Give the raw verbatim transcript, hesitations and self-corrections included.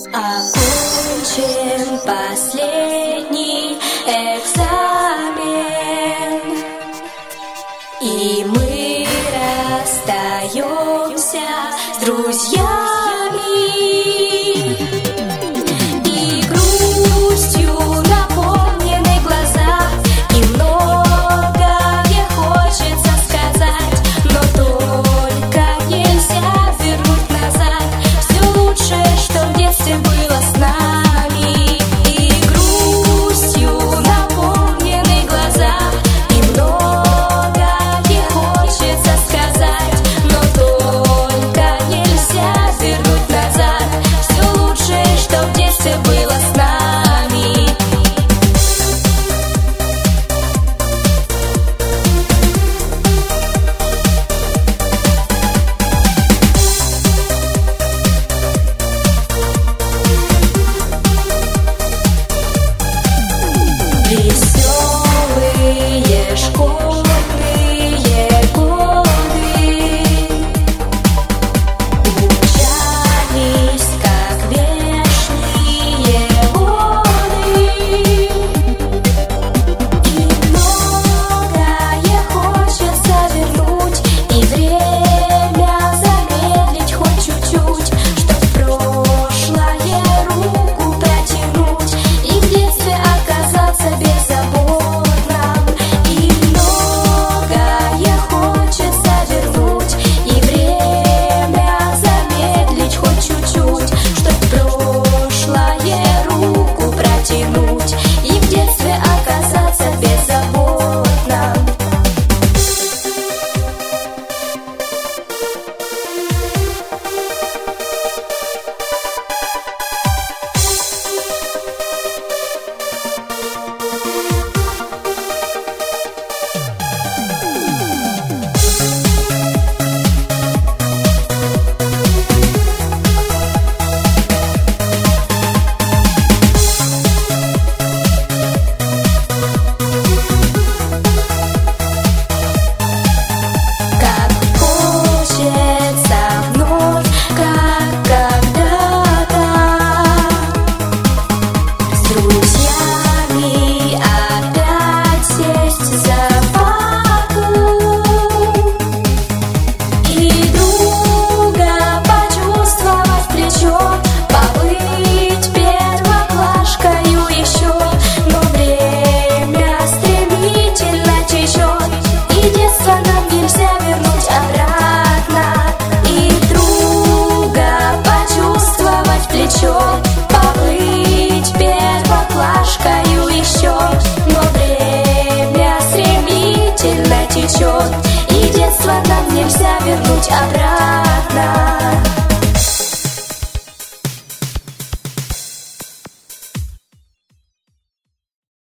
Окончен последний экзамен, и мы расстаемся с друзьями, и грустью наполнены глаза, и многое хочется сказать, но только нельзя вернуть назад все лучшее, что в детстве было с нами. И грустью наполнены глаза, и многое хочется сказать, но только нельзя вернуть назад все лучшее, что в детстве было с нами. Веселые школьные годы умчались, как вечные годы, и многое хочется вернуть, и время замедлить хоть чуть-чуть, чтоб в прошлое руку протянуть и в детстве оказаться беззаботным. И многое хочется вернуть, и время замедлить хоть чуть-чуть, чтоб в прошлое руку протянуть и в детстве оказаться беззаботным. Как хочется вновь, как когда-то, с друзьями опять сесть за парту и друга почувствовать в плечо, побыть первоклашкою еще. Но время стремительно течет, и детство нам нельзя вернуть обратно. И друга почувствовать в плечо, побыть первоклашкою еще. Но время стремительно течет, и детство нам нельзя вернуть обратно.